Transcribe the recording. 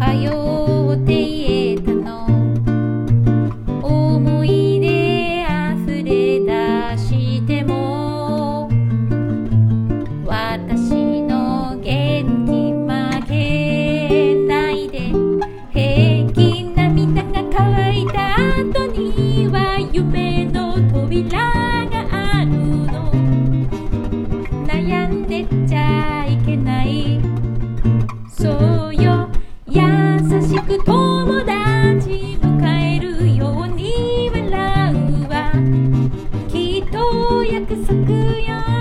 よって言えたの。思い出溢れ出しても私の元気負けないで。平気涙が乾いた後には夢の扉があるの。悩んでちゃいけない、そうよ。優しく友達迎えるように笑うわ。きっと約束よ。